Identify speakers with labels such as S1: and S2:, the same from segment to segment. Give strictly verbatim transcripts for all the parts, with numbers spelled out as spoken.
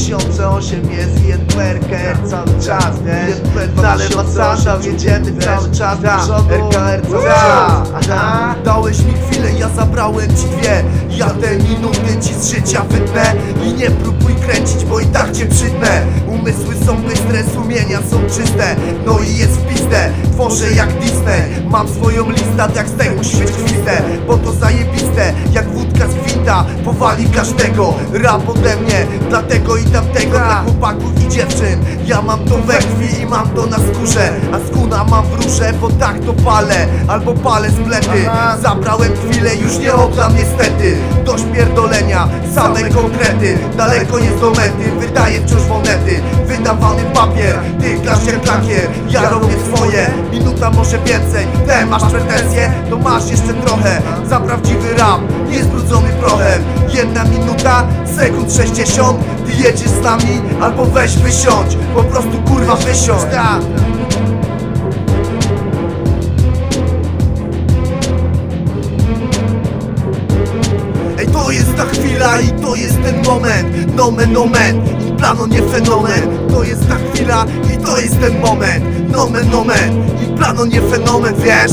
S1: tysiące osiem jest Jenperker cały czas, wiesz? Zalewa sandał, jedziemy cały czas do przodu. R K R cały czas. Dałeś mi chwilę, ja zabrałem ci dwie. Ja te minuty ci z życia wytnę. I nie próbuj kręcić, bo i tak cię przytnę. Umysły są bystre, sumienia są czyste. No i jest w pizdę, tworzę jak Disney. Mam swoją listę, jak z tej musi być gwizdę. Bo to zajebiste, jak wódka z gwinta. Powali każdego, rap ode mnie. Dlatego i tamtego, dla chłopaków i dziewczyn. Ja mam to we krwi i mam to na skórze. A skuna mam w róże, bo tak to palę. Albo palę z plety. Zabrałem chwilę, już nie oddam niestety. Dość pierdolenia, same konkrety. Daleko jest do mety, wydaję wciąż monety. Wydawany papier, ty grasz jak lakier. Ja robię swoje, minuta może więcej. Te masz pretensje, to masz jeszcze trochę. Za prawdziwy rap, niezbrudzony prochem. Jedna minuta, sekund sześćdziesiąt. Ty jedziesz z nami, albo weź wysiądź. Po prostu kurwa wysiądź. Ej, to jest ta chwila i to jest ten moment. Nomen omen, i plano nie fenomen. To jest ta chwila i to jest ten moment. Nomen omen, i plano nie fenomen, wiesz?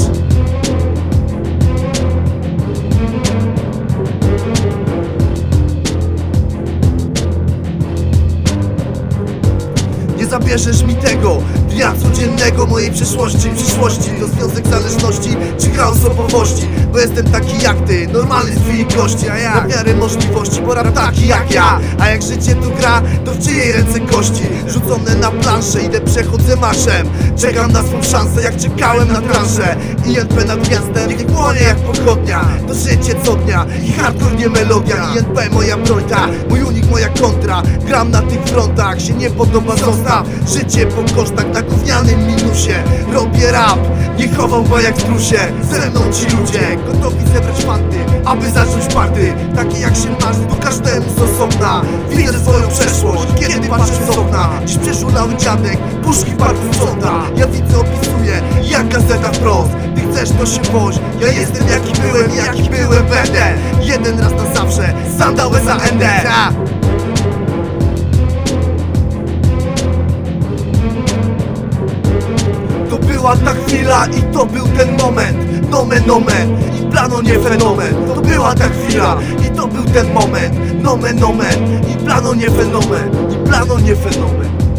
S1: Nie zabierzesz mi tego dnia codziennego, mojej przeszłości, przyszłości. To związek zależności czy gra osobowości. Bo jestem taki jak ty, normalny z twojej kości. A ja na miarę możliwości, bo rap taki jak ja. A jak życie tu gra, to w czyjej ręce kości? Rzucone na planszę, idę przechodzę marszem. Czekam na swą szansę, jak czekałem na transzę. I N P nad miastem, niech płonie jak pochodnia. To życie co dnia i hardcore nie melodia. I N P moja broń, ta, mój unik, moja kontra. Gram na tych frontach, się nie podoba, zostaw. Życie po kosztach, na gównianym minusie. Robię rap, nie chowam go jak w trusie. Ze mną ci ludzie, gotowi zebrać fanty, aby zacząć party. Takie jak się masz, to każdemu z osobna. Widzę swoją przeszłość, kiedy patrzę z okna. Dziś przeszulały dziadek, puszki w parku sprząta. Ja widzę, opisuję, jak gazeta wprost. Ty chcesz, to się woź, ja jestem jaki byłem, jaki byłem będę. Jeden raz na zawsze, sandały za N D. To była ta chwila i to był ten moment. Nomen omen, i plano nie fenomen. To była ta chwila i to był ten moment. Nomen omen, i plano nie fenomen. I plano nie fenomen.